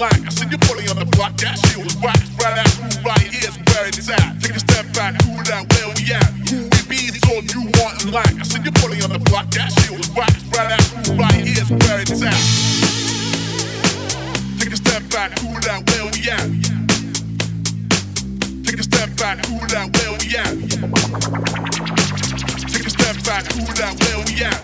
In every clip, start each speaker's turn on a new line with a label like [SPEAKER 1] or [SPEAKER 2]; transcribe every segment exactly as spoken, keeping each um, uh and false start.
[SPEAKER 1] line. I see you pulling on the block, that shit was rock. Right out, who right here's where it's at. Take a step back, who that, where we at? Who we be, is all you want in line. I see you pulling on the block, that shit was rock. Right out, who right here's where it's at. Take a step back, who that, where we at? Take a step back, who that, where we at? Take a step back, who that, where we at?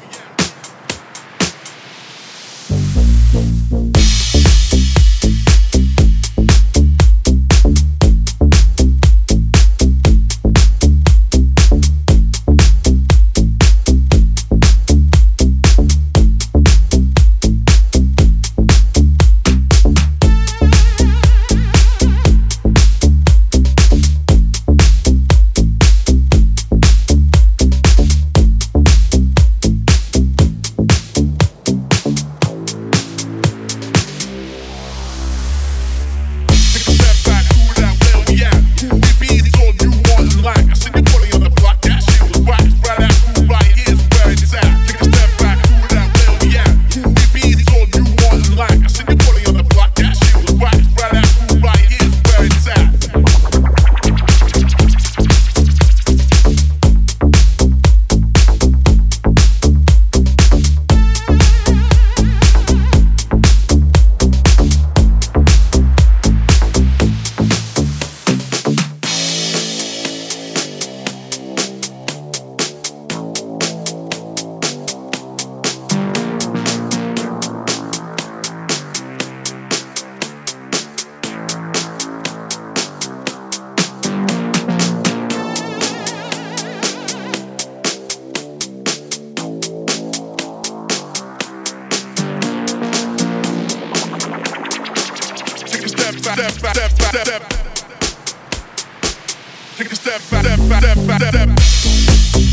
[SPEAKER 1] Step back, step back, step back. Take a step back, step back, step back, step back.